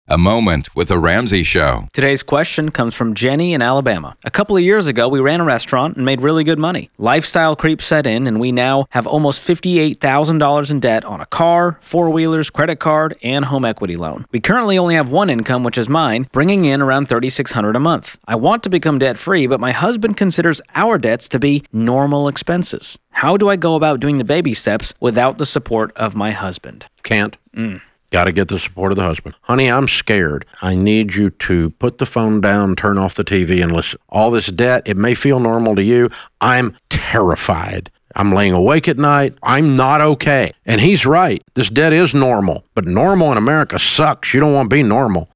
A Moment with the Ramsey Show. Today's question comes from Jenny in Alabama. A couple of years ago, we ran a restaurant and made really good money. Lifestyle creep set in, and we now have almost $58,000 in debt on a car, four-wheelers, credit card, and home equity loan. We currently only have one income, which is mine, bringing in around $3,600 a month. I want to become debt-free, but my husband considers our debts to be normal expenses. How do I go about doing the baby steps without the support of my husband? Can't. Got to get the support of the husband. Honey, I'm scared. I need you to put the phone down, turn off the TV, and listen. All this debt, it may feel normal to you. I'm terrified. I'm laying awake at night. I'm not okay. And he's right. This debt is normal. But normal in America sucks. You don't want to be normal.